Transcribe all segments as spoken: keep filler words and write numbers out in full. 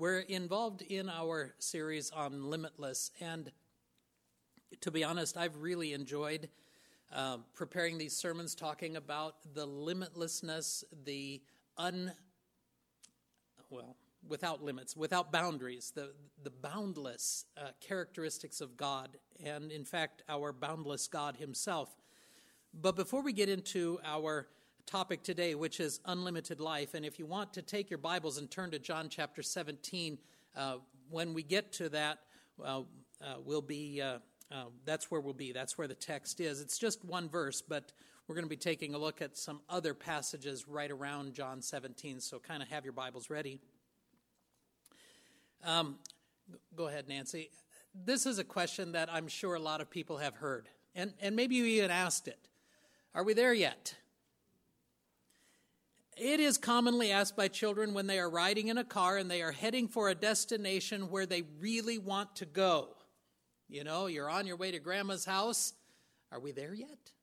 We're involved in our series on Limitless, and to be honest, I've really enjoyed uh, preparing these sermons, talking about the limitlessness, the un, well, without limits, without boundaries, the, the boundless uh, characteristics of God, and in fact, our boundless God himself. But before we get into our topic today, which is unlimited life, and if you want to take your Bibles and turn to John chapter seventeen, uh, when we get to that, uh, uh, we'll be, uh, uh, that's where we'll be, that's where the text is. It's just one verse, but we're going to be taking a look at some other passages right around John seventeen, so kind of have your Bibles ready. Um, go ahead, Nancy. This is a question that I'm sure a lot of people have heard, and, and maybe you even asked it. Are we there yet? It is commonly asked by children when they are riding in a car and they are heading for a destination where they really want to go. You know, you're on your way to grandma's house. Are we there yet?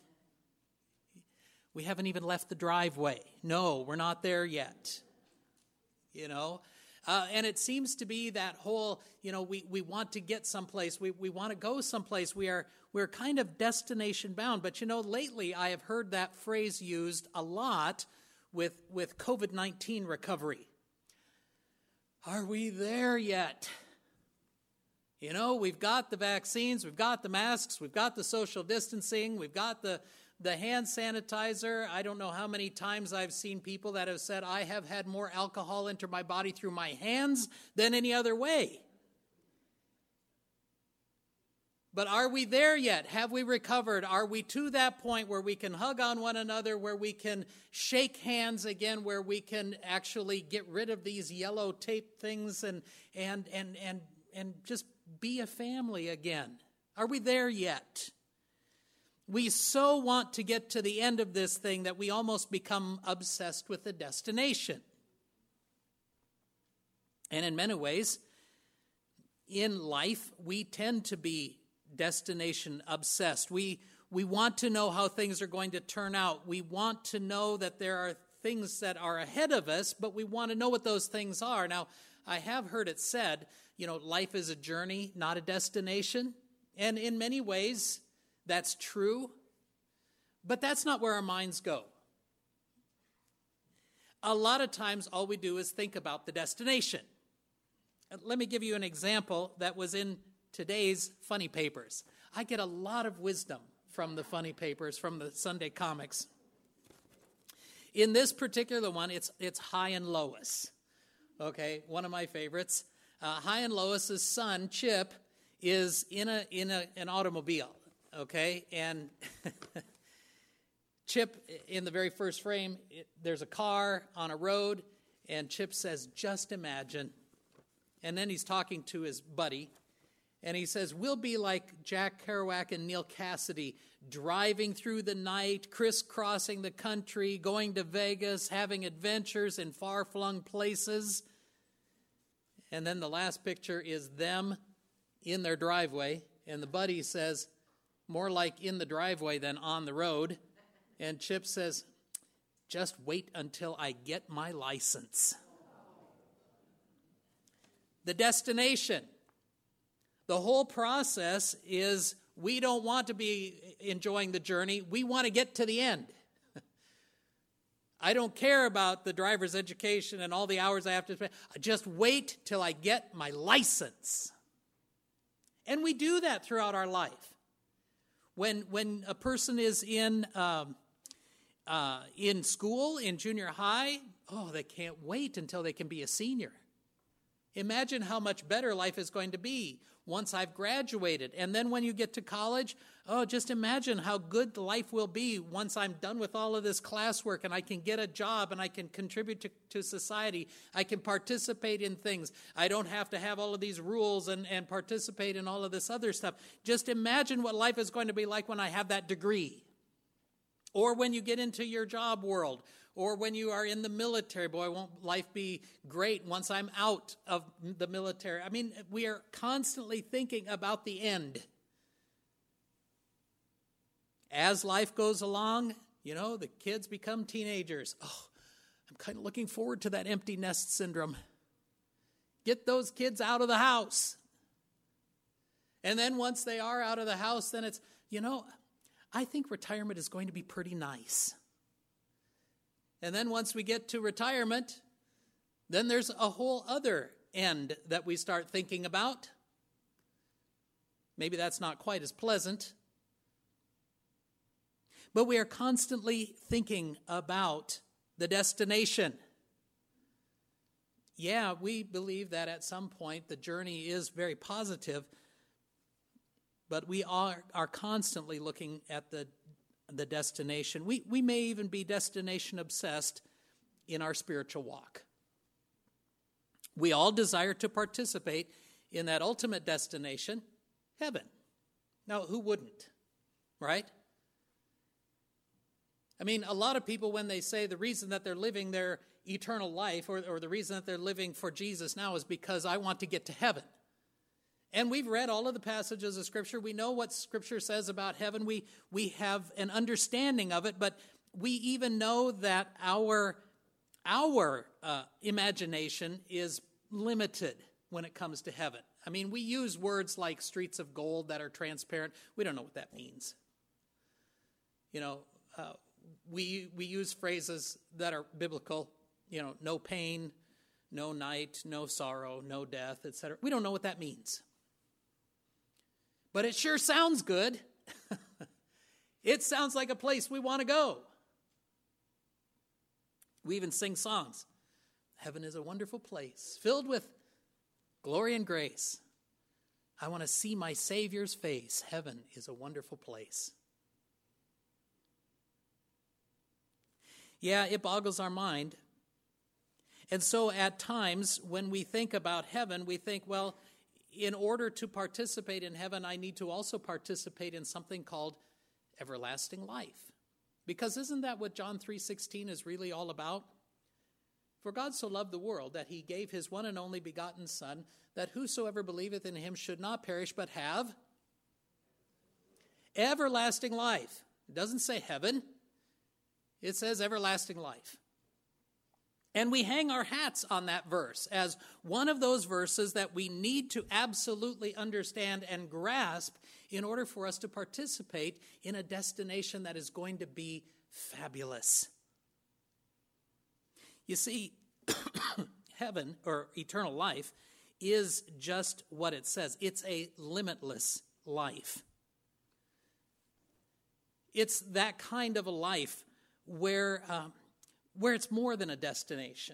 We haven't even left the driveway. No, we're not there yet. You know, uh, and it seems to be that whole, you know, we, we want to get someplace. We, we want to go someplace. We are, we're kind of destination bound. But, you know, lately I have heard that phrase used a lot with with covid nineteen recovery. Are we there yet? You know, we've got the vaccines, we've got the masks, we've got the social distancing, we've got the, the hand sanitizer. I don't know how many times I've seen people that have said, I have had more alcohol enter my body through my hands than any other way. But are we there yet? Have we recovered? Are we to that point where we can hug on one another, where we can shake hands again, where we can actually get rid of these yellow tape things and and and and and just be a family again? Are we there yet? We so want to get to the end of this thing that we almost become obsessed with the destination. And in many ways, in life, we tend to be destination obsessed. We we want to know how things are going to turn out. We want to know that there are things that are ahead of us, but we want to know what those things are. Now, I have heard it said, you know, life is a journey, not a destination. And in many ways, that's true. But that's not where our minds go. A lot of times, all we do is think about the destination. Let me give you an example that was in today's funny papers. I get a lot of wisdom from the funny papers, from the Sunday comics. In this particular one, it's it's Hi and Lois. Okay, one of my favorites. Uh, Hi and Lois's son, Chip, is in a in a an automobile. Okay, and Chip, in the very first frame, it, there's a car on a road, and Chip says, "Just imagine." And then he's talking to his buddy. And he says, we'll be like Jack Kerouac and Neil Cassidy, driving through the night, crisscrossing the country, going to Vegas, having adventures in far-flung places. And then the last picture is them in their driveway. And the buddy says, more like in the driveway than on the road. And Chip says, just wait until I get my license. The destination. The whole process is we don't want to be enjoying the journey. We want to get to the end. I don't care about the driver's education and all the hours I have to spend. Just wait till I get my license. And we do that throughout our life. When when a person is in um, uh, in school, in junior high, oh, they can't wait until they can be a senior. Imagine how much better life is going to be once I've graduated. And then when you get to college, oh, just imagine how good life will be once I'm done with all of this classwork and I can get a job and I can contribute to, to society. I can participate in things. I don't have to have all of these rules and, and participate in all of this other stuff. Just imagine what life is going to be like when I have that degree. Or when you get into your job world. Or when you are in the military, boy, won't life be great once I'm out of the military. I mean, we are constantly thinking about the end. As life goes along, you know, the kids become teenagers. Oh, I'm kind of looking forward to that empty nest syndrome. Get those kids out of the house. And then once they are out of the house, then it's, you know, I think retirement is going to be pretty nice. And then once we get to retirement, then there's a whole other end that we start thinking about. Maybe that's not quite as pleasant. But we are constantly thinking about the destination. Yeah, we believe that at some point the journey is very positive, but we are, are constantly looking at the, the destination. We, we may even be destination obsessed in our spiritual walk. We all desire to participate in that ultimate destination, heaven. Now, who wouldn't, right? I mean, a lot of people, when they say the reason that they're living their eternal life or, or the reason that they're living for Jesus now is because I want to get to heaven. And we've read all of the passages of Scripture. We know what Scripture says about heaven. We, we have an understanding of it, but we even know that our, our uh, imagination is limited when it comes to heaven. I mean, we use words like streets of gold that are transparent. We don't know what that means. You know, uh, we we use phrases that are biblical, you know, no pain, no night, no sorrow, no death, et cetera. We don't know what that means. But it sure sounds good. It sounds like a place we want to go. We even sing songs. Heaven is a wonderful place, filled with glory and grace. I want to see my Savior's face. Heaven is a wonderful place. Yeah, it boggles our mind. And so at times when we think about heaven, we think, well, in order to participate in heaven, I need to also participate in something called everlasting life. Because isn't that what John three sixteen is really all about? For God so loved the world that he gave his one and only begotten Son, that whosoever believeth in him should not perish, but have everlasting life. It doesn't say heaven. It says everlasting life. And we hang our hats on that verse as one of those verses that we need to absolutely understand and grasp in order for us to participate in a destination that is going to be fabulous. You see, heaven, or eternal life, is just what it says. It's a limitless life. It's that kind of a life where, uh, where it's more than a destination.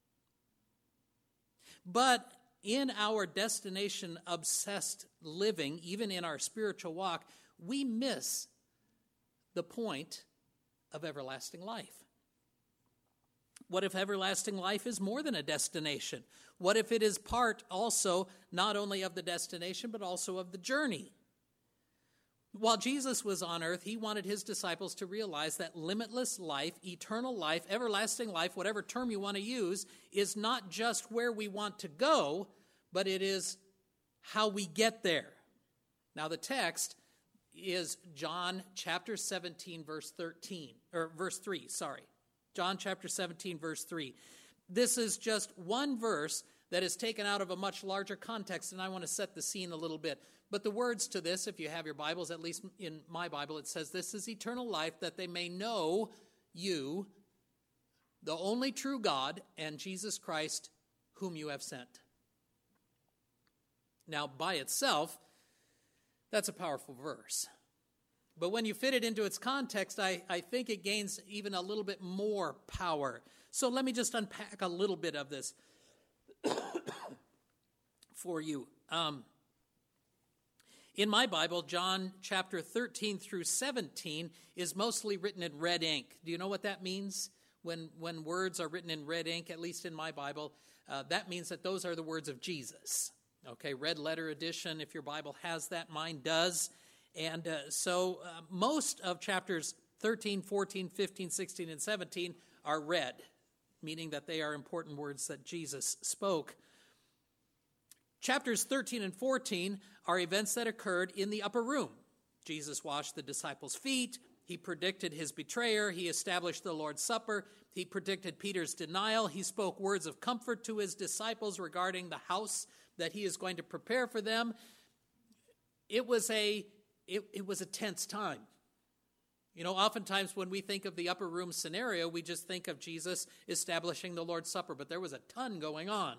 But in our destination-obsessed living, even in our spiritual walk, we miss the point of everlasting life. What if everlasting life is more than a destination? What if it is part also not only of the destination, but also of the journey? While Jesus was on earth, he wanted his disciples to realize that limitless life, eternal life, everlasting life, whatever term you want to use, is not just where we want to go, but it is how we get there. Now the text is John chapter seventeen, verse thirteen, or verse three, sorry. John chapter seventeen, verse three. This is just one verse that is taken out of a much larger context, and I want to set the scene a little bit. But the words to this, if you have your Bibles, at least in my Bible, it says, "This is eternal life, that they may know you, the only true God, and Jesus Christ, whom you have sent." Now, by itself, that's a powerful verse. But when you fit it into its context, I, I think it gains even a little bit more power. So let me just unpack a little bit of this for you. Um, in my Bible, John chapter thirteen through seventeen is mostly written in red ink. Do you know what that means? When, when words are written in red ink, at least in my Bible, uh, that means that those are the words of Jesus. Okay, red letter edition, if your Bible has that, mine does. And uh, so uh, most of chapters thirteen, fourteen, fifteen, sixteen, and seventeen are red, meaning that they are important words that Jesus spoke. Chapters thirteen and fourteen are events that occurred in the upper room. Jesus washed the disciples' feet. He predicted his betrayer. He established the Lord's Supper. He predicted Peter's denial. He spoke words of comfort to his disciples regarding the house that he is going to prepare for them. It was a, it, it was a tense time. You know, oftentimes when we think of the upper room scenario, we just think of Jesus establishing the Lord's Supper, but there was a ton going on.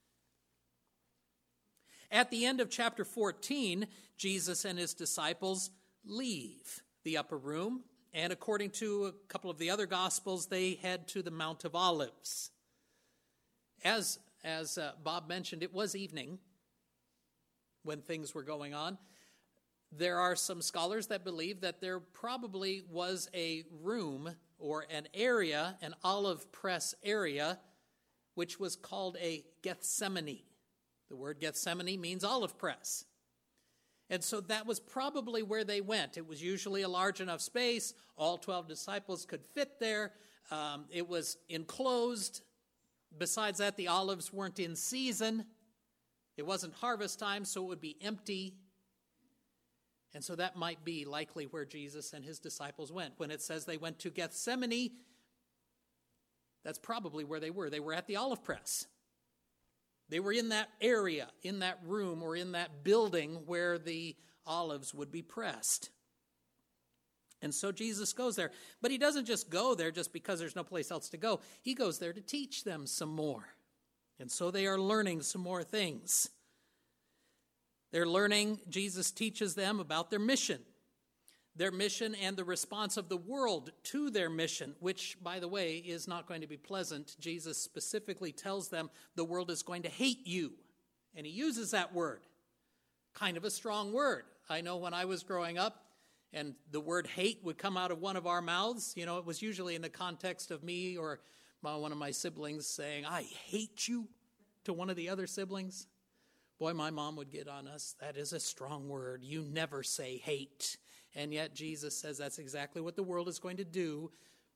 At the end of chapter fourteen, Jesus and his disciples leave the upper room, and according to a couple of the other Gospels, they head to the Mount of Olives. As, as uh, Bob mentioned, it was evening when things were going on. There are some scholars that believe that there probably was a room or an area, an olive press area, which was called a Gethsemane. The word Gethsemane means olive press. And so that was probably where they went. It was usually a large enough space. All twelve disciples could fit there. Um, it was enclosed. Besides that, the olives weren't in season. It wasn't harvest time, so it would be empty. And so that might be likely where Jesus and his disciples went. When it says they went to Gethsemane, that's probably where they were. They were at the olive press. They were in that area, in that room, or in that building where the olives would be pressed. And so Jesus goes there. But he doesn't just go there just because there's no place else to go. He goes there to teach them some more. And so they are learning some more things. They're learning, Jesus teaches them about their mission. Their mission and the response of the world to their mission, which, by the way, is not going to be pleasant. Jesus specifically tells them the world is going to hate you. And he uses that word, kind of a strong word. I know when I was growing up and the word hate would come out of one of our mouths, you know, it was usually in the context of me or my, one of my siblings saying, I hate you, to one of the other siblings. Boy, my mom would get on us. That is a strong word. You never say hate. And yet Jesus says that's exactly what the world is going to do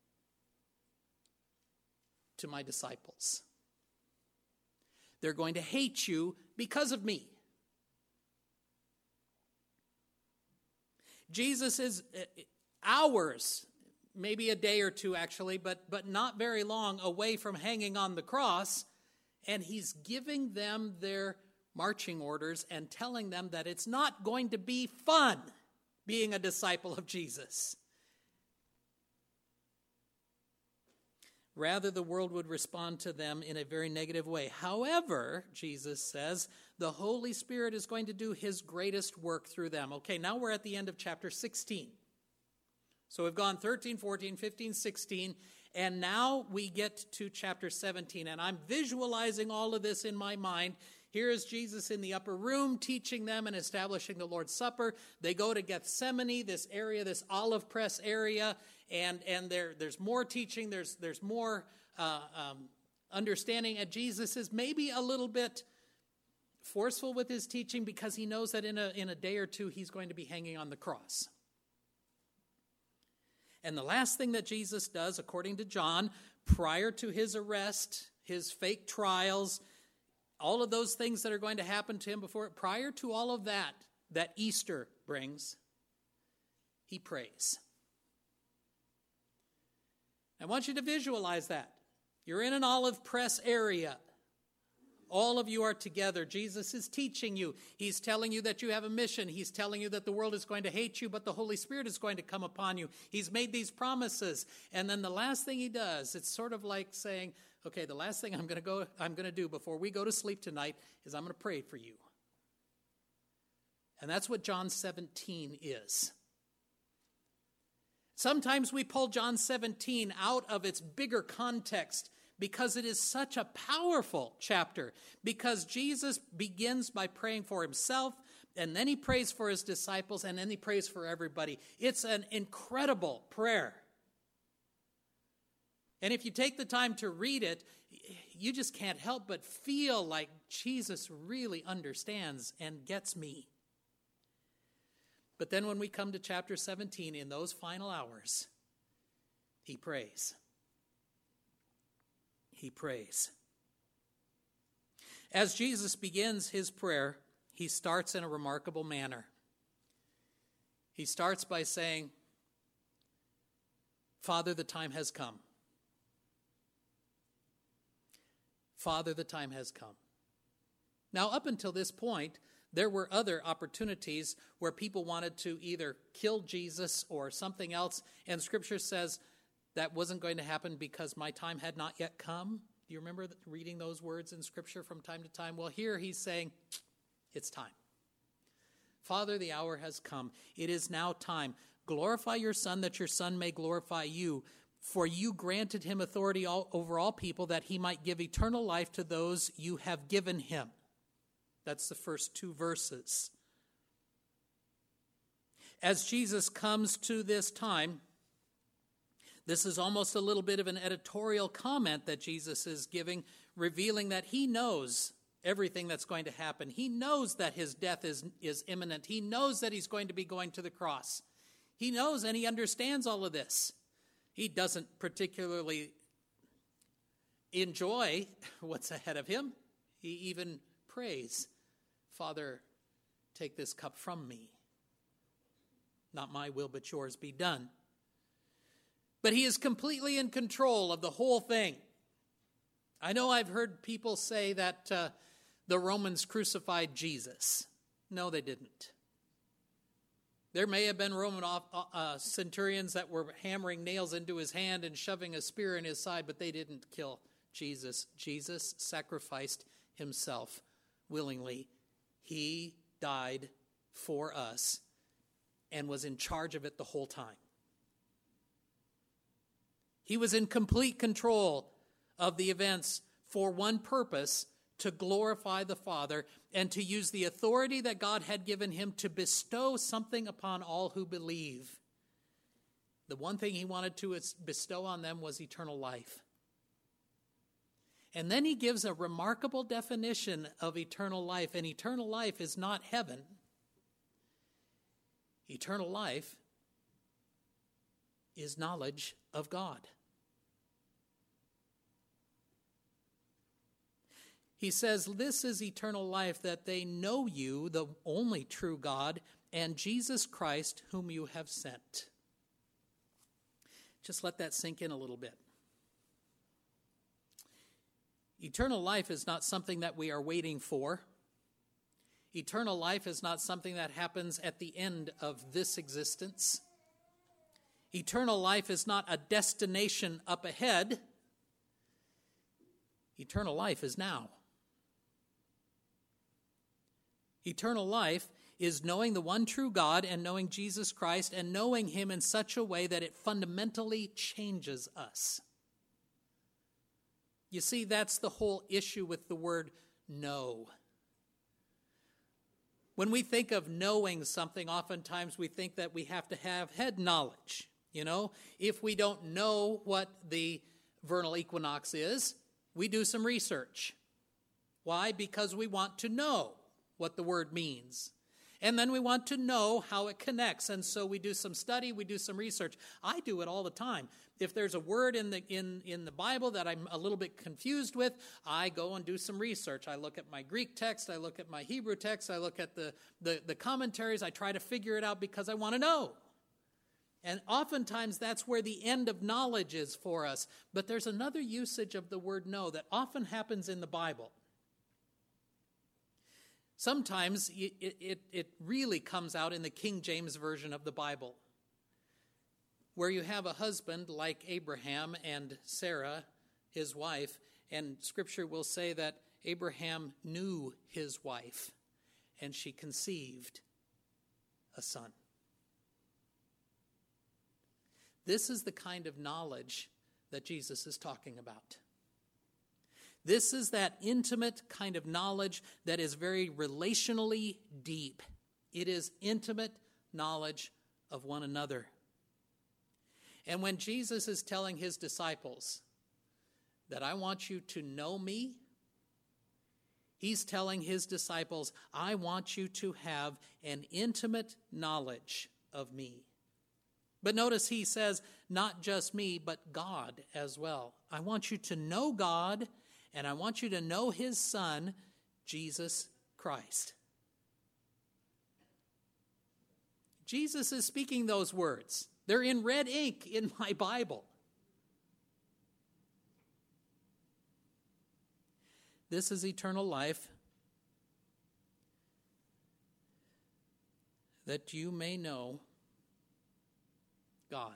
to my disciples. They're going to hate you because of me. Jesus is hours, maybe a day or two actually, but, but not very long away from hanging on the cross, and he's giving them their marching orders and telling them that it's not going to be fun being a disciple of Jesus. Rather, the world would respond to them in a very negative way. However, Jesus says, the Holy Spirit is going to do his greatest work through them. Okay, now we're at the end of chapter sixteen. So we've gone thirteen, fourteen, fifteen, sixteen, and now we get to chapter seventeen. And I'm visualizing all of this in my mind. Here is Jesus in the upper room teaching them and establishing the Lord's Supper. They go to Gethsemane, this area, this olive press area, and, and there, there's more teaching, there's, there's more uh, um, understanding. And Jesus is maybe a little bit forceful with his teaching because he knows that in a, in a day or two he's going to be hanging on the cross. And the last thing that Jesus does, according to John, prior to his arrest, his fake trials, all of those things that are going to happen to him before, prior to all of that, that Easter brings, he prays. I want you to visualize that. You're in an olive press area. All of you are together. Jesus is teaching you. He's telling you that you have a mission. He's telling you that the world is going to hate you, but the Holy Spirit is going to come upon you. He's made these promises. And then the last thing he does, it's sort of like saying, okay, the last thing I'm going to go I'm going to do before we go to sleep tonight is I'm going to pray for you. And that's what John seventeen is. Sometimes we pull John seventeen out of its bigger context because it is such a powerful chapter. Because Jesus begins by praying for himself, and then he prays for his disciples, and then he prays for everybody. It's an incredible prayer. And if you take the time to read it, you just can't help but feel like Jesus really understands and gets me. But then when we come to chapter seventeen, in those final hours, he prays. He prays. As Jesus begins his prayer, he starts in a remarkable manner. He starts by saying, Father, the time has come. Father, the time has come. Now, up until this point, there were other opportunities where people wanted to either kill Jesus or something else, and Scripture says that wasn't going to happen because my time had not yet come. Do you remember reading those words in Scripture from time to time? Well, here he's saying, it's time. Father, the hour has come. It is now time. Glorify your Son, that your Son may glorify you. For you granted him authority all, over all people, that he might give eternal life to those you have given him. That's the first two verses. As Jesus comes to this time, this is almost a little bit of an editorial comment that Jesus is giving, revealing that he knows everything that's going to happen. He knows that his death is, is imminent. He knows that he's going to be going to the cross. He knows and he understands all of this. He doesn't particularly enjoy what's ahead of him. He even prays, Father, take this cup from me. Not my will, but yours be done. But he is completely in control of the whole thing. I know I've heard people say that uh, the Romans crucified Jesus. No, they didn't. There may have been Roman uh, centurions that were hammering nails into his hand and shoving a spear in his side, but they didn't kill Jesus. Jesus sacrificed himself willingly. He died for us and was in charge of it the whole time. He was in complete control of the events for one purpose, to glorify the Father and to use the authority that God had given him to bestow something upon all who believe. The one thing he wanted to bestow on them was eternal life. And then he gives a remarkable definition of eternal life. And eternal life is not heaven. Eternal life is knowledge of God. He says, this is eternal life, that they know you, the only true God, and Jesus Christ, whom you have sent. Just let that sink in a little bit. Eternal life is not something that we are waiting for. Eternal life is not something that happens at the end of this existence. Eternal life is not a destination up ahead. Eternal life is now. Eternal life is knowing the one true God and knowing Jesus Christ and knowing him in such a way that it fundamentally changes us. You see, that's the whole issue with the word know. When we think of knowing something, oftentimes we think that we have to have head knowledge. You know, if we don't know what the vernal equinox is, we do some research. Why? Because we want to know what the word means. And then we want to know how it connects. And so we do some study, we do some research. I do it all the time. If there's a word in the in, in the Bible that I'm a little bit confused with, I go and do some research. I look at my Greek text, I look at my Hebrew text, I look at the, the, the commentaries, I try to figure it out because I want to know. And oftentimes that's where the end of knowledge is for us. But there's another usage of the word know that often happens in the Bible. Sometimes it, it, it really comes out in the King James Version of the Bible, where you have a husband like Abraham and Sarah, his wife, and Scripture will say that Abraham knew his wife, and she conceived a son. This is the kind of knowledge that Jesus is talking about. This is that intimate kind of knowledge that is very relationally deep. It is intimate knowledge of one another. And when Jesus is telling his disciples that I want you to know me, he's telling his disciples, I want you to have an intimate knowledge of me. But notice he says, not just me, but God as well. I want you to know God, and I want you to know his Son, Jesus Christ. Jesus is speaking those words. They're in red ink in my Bible. This is eternal life, that you may know God.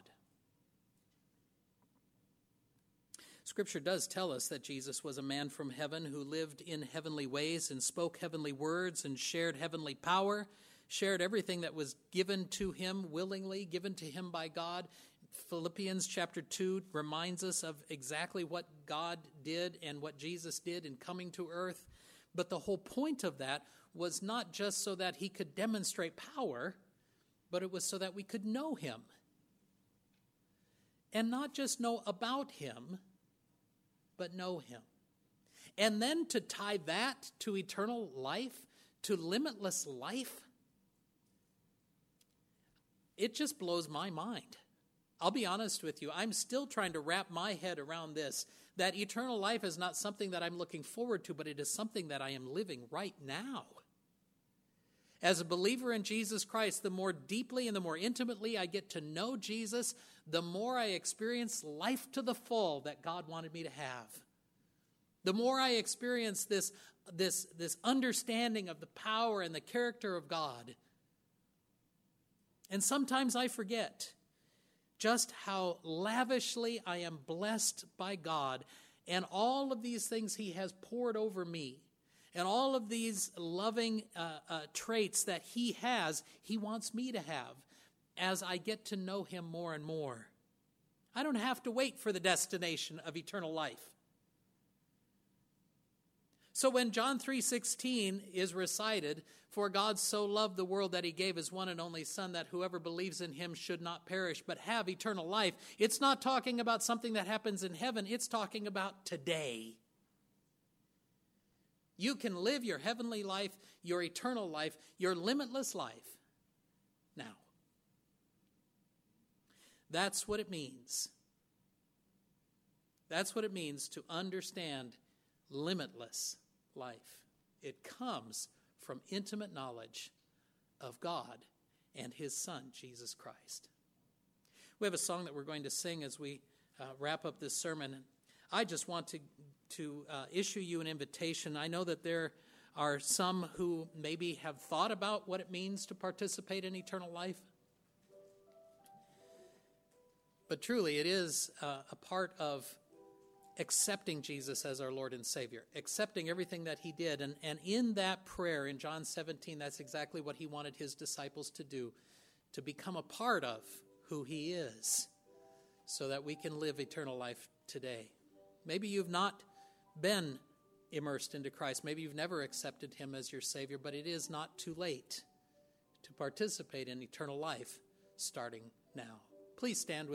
Scripture does tell us that Jesus was a man from heaven who lived in heavenly ways and spoke heavenly words and shared heavenly power, shared everything that was given to him willingly, given to him by God. Philippians chapter two reminds us of exactly what God did and what Jesus did in coming to earth. But the whole point of that was not just so that he could demonstrate power, but it was so that we could know him. And not just know about him, but know him. And then to tie that to eternal life, to limitless life, it just blows my mind. I'll be honest with you, I'm still trying to wrap my head around this, that eternal life is not something that I'm looking forward to, but it is something that I am living right now. As a believer in Jesus Christ, the more deeply and the more intimately I get to know Jesus, the more I experience life to the full that God wanted me to have. The more I experience this, this, this understanding of the power and the character of God. And sometimes I forget just how lavishly I am blessed by God and all of these things he has poured over me. And all of these loving uh, uh, traits that he has, he wants me to have as I get to know him more and more. I don't have to wait for the destination of eternal life. So when John three sixteen is recited, "For God so loved the world that he gave his one and only Son, that whoever believes in him should not perish but have eternal life," it's not talking about something that happens in heaven. It's talking about today. You can live your heavenly life, your eternal life, your limitless life now. That's what it means. That's what it means to understand limitless life. It comes from intimate knowledge of God and his Son, Jesus Christ. We have a song that we're going to sing as we uh, wrap up this sermon. I just want to, to uh, issue you an invitation. I know that there are some who maybe have thought about what it means to participate in eternal life. But truly, it is uh, a part of accepting Jesus as our Lord and Savior, accepting everything that he did. And, and in that prayer in John seventeen, that's exactly what he wanted his disciples to do, to become a part of who he is, so that we can live eternal life today. Maybe you've not been immersed into Christ. Maybe you've never accepted him as your Savior, but it is not too late to participate in eternal life starting now. Please stand with